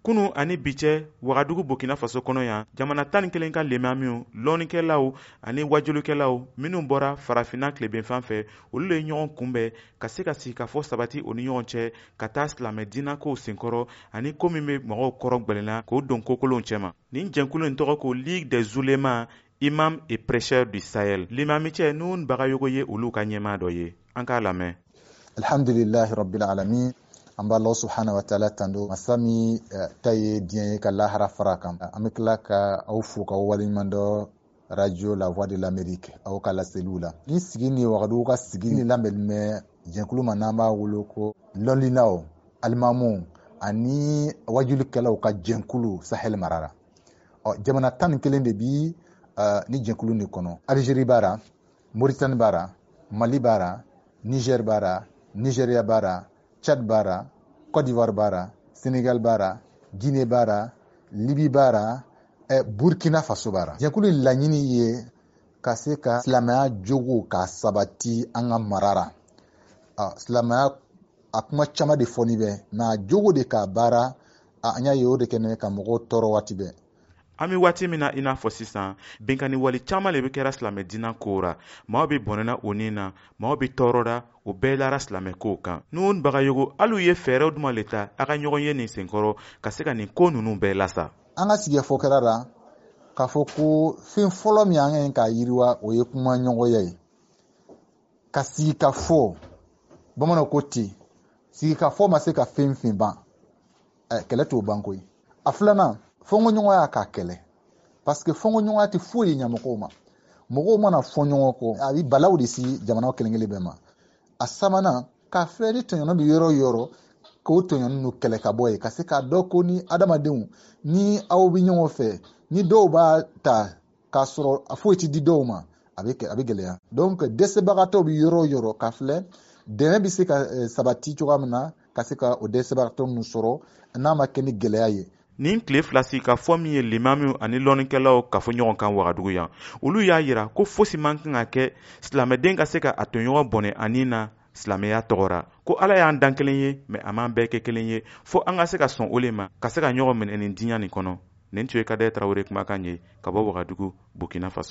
kunu ani biche Wagadugu Burkina Faso kɔnɔ yan jamana 11 ka limamiw lɔnnikɛlaw ani wajulukɛlaw minnu bɔra farafina tilebenfan fɛ olu ye ɲɔgɔn kunbɛn ka se ka sigikafɔ sabati o ni ɲɔgɔn cɛ ka taa silamɛ diinɛkow senkɔrɔ ani ko min bɛ mɔgɔw kɔrɔ gwɛlɛnna k'o don kokolonw cɛma. Nin jɛnkulu in tɔgɔ ko Ligue des Oulémas Imam et Prêcheurs du Sahel. Limamicɛ nun Bagayogo ye olu ka ɲɛmaa dɔ ye. An k'a lamɛn. Alhamdulillahi rabbil alamin. An b'a Allah subhanahu wa ta'ala tando masa min ta ye diɲɛ ye ka lahara fara kan. An bɛ tila ka aw fo ka waleɲuman dɔ radio La Voix de l'Amérique aw ka laseliw la. Ni sigi ni Wagadugu ka sigi ni lamɛnni bɛ jɛnkulu ma n'an b'a wolo ko lɔnlinaw alimamuw ani wajulikɛlaw ka jɛnkulu Sahel marara. Jamana 11 de bi ni jɛnkulu ni kɔnɔ. Algérie b'ara, Mauritanie b'ara, Mali b'ara, Niger b'ara, Nigeria b'ara, Tchad b'ara, Côte d'Ivoire b'ara, Sénégal b'ara, Guinée b'ara, Libye b'ara, Burkina Faso b'ara. Jɛnkulu laɲini ye ka se ka silamɛya jogo ka sabati an ka marara. Silamɛya a kuma caman de fɔni bɛ mais a jogo de ka baara an y'a ye o de kɛnɛ ka mɔgɔw tɔɔrɔ waati bɛɛ. An bɛ waati min na i n'a fɔ sisan bɛnkanni wale caman de bɛ kɛra silamɛ diinɛ kow ra. Maaw bɛ bɔnɛna o nin na, maaw bɛ tɔɔrɔda, o bɛɛ lara silamɛ kow kan. Nun Bagayogo hali u ye fɛɛrɛw duman le ta a ka ɲɔgɔn ye nin senkɔrɔ ka se ka nin ko ninnu bɛɛ lasa. An ka sigifɔ kɛra la k'a fɔ ko fɛn fɔlɔ min an ka yiriwa o ye kuma ɲɔgɔnya ye. Ka sigi ka fɔ bamananw ko ten sigi ka fɔ ma se ka fɛn fɛn ban kɛlɛ t'o ban koyi. A filanan fɔɲɔgɔnya ka kɛlɛ parce que fɔɲɔgɔnya tɛ foyi ye ɲɛmɔgɔw ma. Mɔgɔw mana fɔ ɲɔgɔn kɔ a bɛ balaw de si jamana kelen kelen bɛɛ ma. A sabanan k'a filɛ ni tɔɲɔnɔ bɛ yɔrɔ o yɔrɔ k'o tɔɲɔnɔ ninnu kɛlɛ ka bɔ yen ka se k'a dɔn ko ni adamadenw ni aw bɛ ɲɔgɔn fɛ ni dɔw b'a ta k'a sɔrɔ a foyi tɛ di dɔw ma a bɛ gɛlɛya. Donc dɛsɛbagatɔw bɛ yɔrɔ o yɔrɔ k'a filɛ dɛmɛ bɛ se ka sabati cogoya min na ka se ka o dɛsɛbagatɔ ninnu sɔrɔ n'a ma kɛ ni gɛlɛya ye. Nin tile fila si ka fɔ min ye limamiw ani lɔnnikɛlaw ka fɔ ɲɔgɔn kan Wagadugu yan olu y'a yira ko fosi man kan ka kɛ silamɛden ka se ka a tɔɲɔgɔn bɔnɛ ani na silamɛya tɔgɔra ko Ala y'an dan kelen ye mais a m'an bɛɛ kɛ kelen ye fo an ka se ka sɔn o le ma ka se ka ɲɔgɔn minɛ nin diɲɛ nin kɔnɔ. Nin tun ye Kadaye Tarawele kumakan ye ka bɔ Wagadugu Burkina Faso.